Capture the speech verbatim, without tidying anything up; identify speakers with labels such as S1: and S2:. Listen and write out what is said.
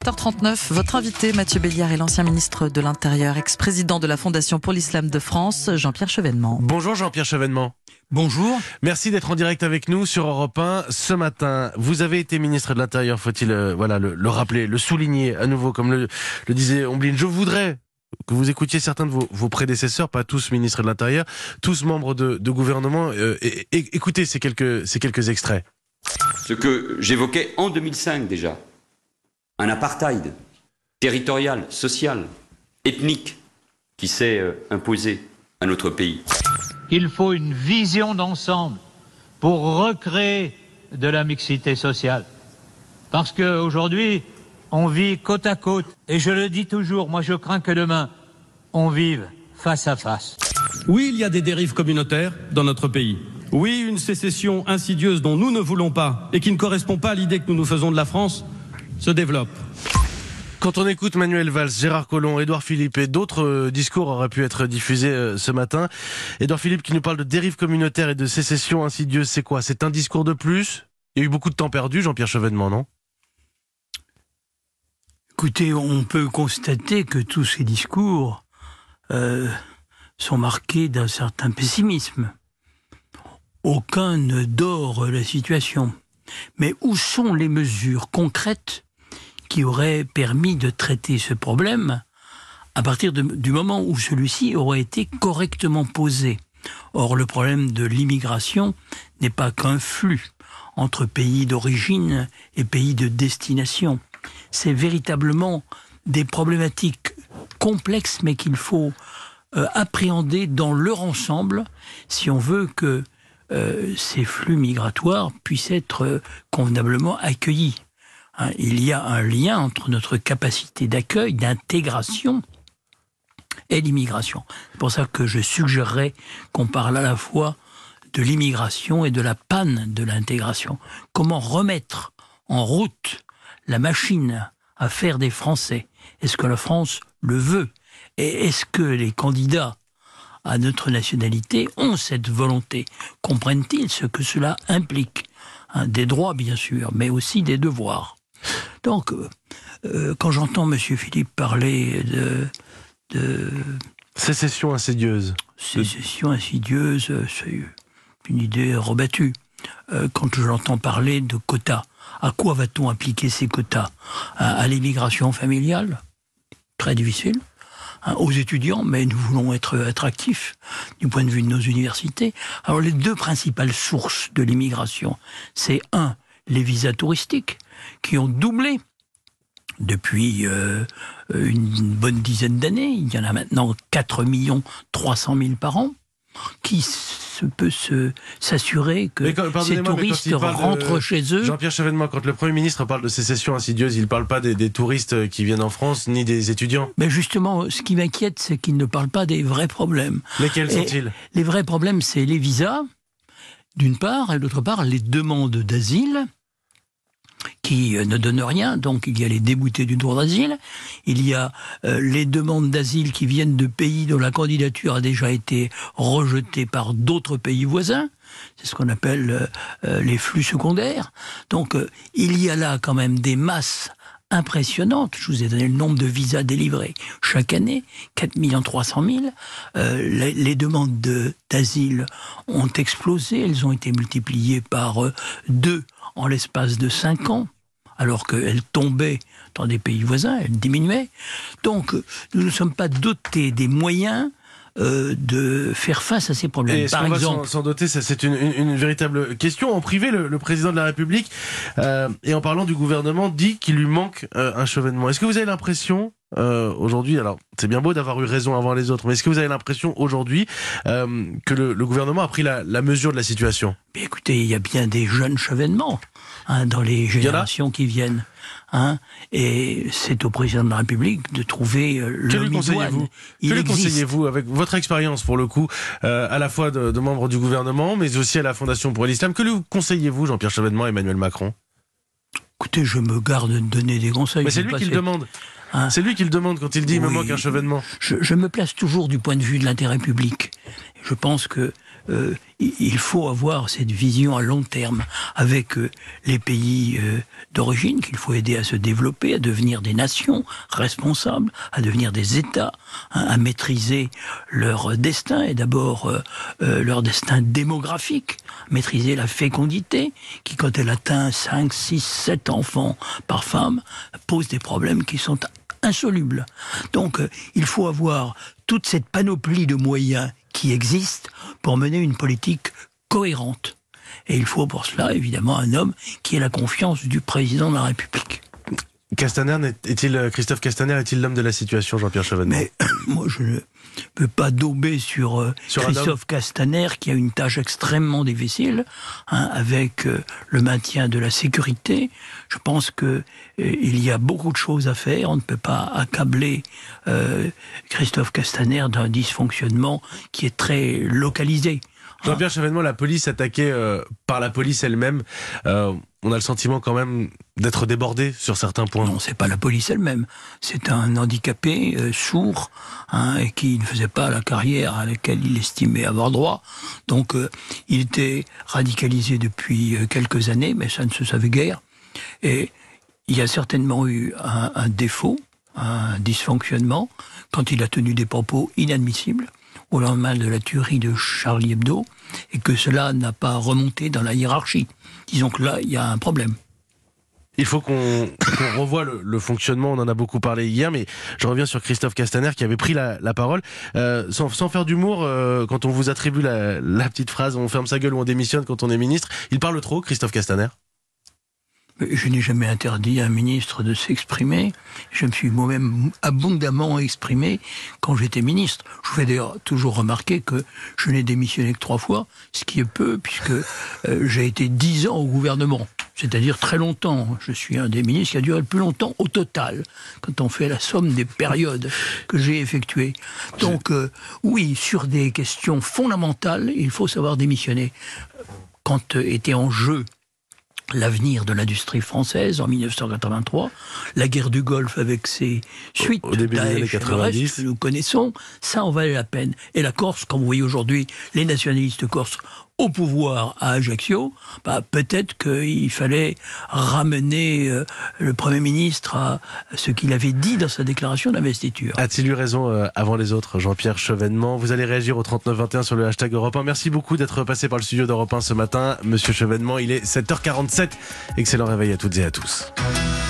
S1: sept heures trente-neuf, votre invité Mathieu Belliard est l'ancien ministre de l'Intérieur, ex-président de la Fondation pour l'Islam de France, Jean-Pierre Chevènement.
S2: Bonjour Jean-Pierre Chevènement.
S3: Bonjour.
S2: Merci d'être en direct avec nous sur Europe un ce matin. Vous avez été ministre de l'Intérieur, faut-il euh, voilà, le, le rappeler, le souligner à nouveau, comme le, le disait Omblin. Je voudrais que vous écoutiez certains de vos, vos prédécesseurs, pas tous ministres de l'Intérieur, tous membres de, de gouvernement. Euh, et, et, écoutez ces quelques, ces quelques extraits.
S4: Ce que j'évoquais en deux mille cinq déjà, un apartheid territorial, social, ethnique qui s'est euh, imposé à notre pays.
S3: Il faut une vision d'ensemble pour recréer de la mixité sociale. Parce qu'aujourd'hui, on vit côte à côte. Et je le dis toujours, moi je crains que demain, on vive face à face.
S5: Oui, il y a des dérives communautaires dans notre pays. Oui, une sécession insidieuse dont nous ne voulons pas et qui ne correspond pas à l'idée que nous nous faisons de la France se développe.
S2: Quand on écoute Manuel Valls, Gérard Collomb, Édouard Philippe et d'autres euh, discours auraient pu être diffusés euh, ce matin. Édouard Philippe qui nous parle de dérive communautaire et de sécession insidieuse, c'est quoi? C'est un discours de plus? Il y a eu beaucoup de temps perdu, Jean-Pierre Chevènement, non?
S6: Écoutez, on peut constater que tous ces discours euh, sont marqués d'un certain pessimisme. Aucun ne dore la situation. Mais où sont les mesures concrètes qui aurait permis de traiter ce problème à partir de, du moment où celui-ci aurait été correctement posé. Or, le problème de l'immigration n'est pas qu'un flux entre pays d'origine et pays de destination. C'est véritablement des problématiques complexes, mais qu'il faut euh, appréhender dans leur ensemble si on veut que euh, ces flux migratoires puissent être euh, convenablement accueillis. Il y a un lien entre notre capacité d'accueil, d'intégration et l'immigration. C'est pour ça que je suggérerais qu'on parle à la fois de l'immigration et de la panne de l'intégration. Comment remettre en route la machine à faire des Français? Est-ce que la France le veut? Et est-ce que les candidats à notre nationalité ont cette volonté? Comprennent-ils ce que cela implique? Hein, des droits, bien sûr, mais aussi des devoirs. Donc, euh, quand j'entends M. Philippe parler de, de...
S2: sécession insidieuse.
S6: Sécession insidieuse, c'est une idée rebattue. Euh, quand j'entends parler de quotas, à quoi va-t-on appliquer ces quotas? À, à l'immigration familiale? Très difficile. Hein, aux étudiants, mais nous voulons être attractifs du point de vue de nos universités. Alors, les deux principales sources de l'immigration, c'est un, les visas touristiques, qui ont doublé depuis euh, une bonne dizaine d'années. Il y en a maintenant quatre millions trois cent mille par an. Qui se, peut se, s'assurer que quand, ces touristes rentrent de, chez eux?
S2: Jean-Pierre Chevènement, quand le Premier ministre parle de sécession insidieuse, il ne parle pas des, des touristes qui viennent en France, ni des étudiants.
S6: Mais justement, ce qui m'inquiète, c'est qu'il ne parle pas des vrais problèmes.
S2: Lesquels sont-ils?
S6: Les vrais problèmes, c'est les visas, d'une part, et d'autre part, les demandes d'asile, qui ne donnent rien. Donc il y a les déboutés du droit d'asile, il y a euh, les demandes d'asile qui viennent de pays dont la candidature a déjà été rejetée par d'autres pays voisins. C'est ce qu'on appelle euh, les flux secondaires. Donc euh, il y a là quand même des masses impressionnantes. Je vous ai donné le nombre de visas délivrés chaque année, quatre millions trois cent mille. Euh, les, les demandes de, d'asile ont explosé, elles ont été multipliées par euh, deux en l'espace de cinq ans, alors qu'elles tombaient dans des pays voisins, elles diminuaient. Donc, nous ne sommes pas dotés des moyens euh, de faire face à ces problèmes.
S2: Et est-ce
S6: Par
S2: qu'on
S6: exemple,
S2: va s'en, s'en doter, ça, c'est une, une, une véritable question. En privé, le, le président de la République, euh, et en parlant du gouvernement, dit qu'il lui manque euh, un Chevènement. Est-ce que vous avez l'impression, euh, aujourd'hui, alors c'est bien beau d'avoir eu raison avant les autres, mais est-ce que vous avez l'impression aujourd'hui euh, que le, le gouvernement a pris la, la mesure de la situation?
S6: Mais écoutez, il y a bien des jeunes Chevènements hein, dans les générations qui viennent. Hein, et c'est au président de la République de trouver euh, le
S2: Que lui conseillez-vous? Que lui conseillez-vous, avec votre expérience pour le coup, euh, à la fois de, de membres du gouvernement, mais aussi à la Fondation pour l'Islam, que lui conseillez-vous, Jean-Pierre Chevènement et Emmanuel Macron?
S6: Écoutez, je me garde de donner des conseils.
S2: Mais c'est lui qui le demande. Hein? C'est lui qui le demande quand il dit oui, il me manque un Chevènement.
S6: Je, je me place toujours du point de vue de l'intérêt public. Je pense que euh, il faut avoir cette vision à long terme avec euh, les pays euh, d'origine qu'il faut aider à se développer, à devenir des nations responsables, à devenir des États, hein, à maîtriser leur destin, et d'abord euh, euh, leur destin démographique, maîtriser la fécondité, qui quand elle atteint cinq, six, sept enfants par femme, pose des problèmes qui sont insolubles. Donc euh, il faut avoir toute cette panoplie de moyens qui existent pour mener une politique cohérente. Et il faut pour cela, évidemment, un homme qui ait la confiance du président de la République.
S2: Castaner, est-il, Christophe Castaner est-il l'homme de la situation, Jean-Pierre Chevènement?
S6: Mais moi, je ne peux pas dauber sur, euh, sur Christophe Castaner, qui a une tâche extrêmement difficile, hein, avec euh, le maintien de la sécurité. Je pense que euh, il y a beaucoup de choses à faire. On ne peut pas accabler euh, Christophe Castaner d'un dysfonctionnement qui est très localisé.
S2: Jean-Pierre Chevènement, la police attaquée euh, par la police elle-même, euh, on a le sentiment quand même d'être débordé sur certains points.
S6: Non, c'est pas la police elle-même. C'est un handicapé euh, sourd, hein, et qui ne faisait pas la carrière à laquelle il estimait avoir droit. Donc, euh, il était radicalisé depuis euh, quelques années, mais ça ne se savait guère. Et il y a certainement eu un, un défaut, un dysfonctionnement, quand il a tenu des propos inadmissibles au lendemain de la tuerie de Charlie Hebdo, et que cela n'a pas remonté dans la hiérarchie. Disons que là, il y a un problème.
S2: Il faut qu'on qu'on revoie le, le fonctionnement, on en a beaucoup parlé hier, mais je reviens sur Christophe Castaner qui avait pris la, la parole. Euh, sans, sans faire d'humour, euh, quand on vous attribue la, la petite phrase « on ferme sa gueule ou on démissionne quand on est ministre », il parle trop, Christophe Castaner?
S6: Je n'ai jamais interdit à un ministre de s'exprimer. Je me suis moi-même abondamment exprimé quand j'étais ministre. Je vous fais d'ailleurs toujours remarquer que je n'ai démissionné que trois fois, ce qui est peu, puisque euh, j'ai été dix ans au gouvernement. C'est-à-dire très longtemps. Je suis un des ministres qui a duré le plus longtemps au total, quand on fait la somme des périodes que j'ai effectuées. Donc euh, oui, sur des questions fondamentales, il faut savoir démissionner. Quand euh, était en jeu l'avenir de l'industrie française en mille neuf cent quatre-vingt-trois, la guerre du Golfe avec ses suites,
S2: au début des années quatre-vingt-dix,
S6: que nous connaissons, ça en valait la peine. Et la Corse, comme vous voyez aujourd'hui, les nationalistes corses au pouvoir à Ajaccio, bah, peut-être qu'il fallait ramener euh, le Premier ministre à ce qu'il avait dit dans sa déclaration d'investiture.
S2: A-t-il eu raison euh, avant les autres, Jean-Pierre Chevènement? Vous allez réagir au trente-neuf vingt et un sur le hashtag Europe un. Merci beaucoup d'être passé par le studio d'Europe un ce matin. Monsieur Chevènement, il est sept heures quarante-sept. Excellent réveil à toutes et à tous.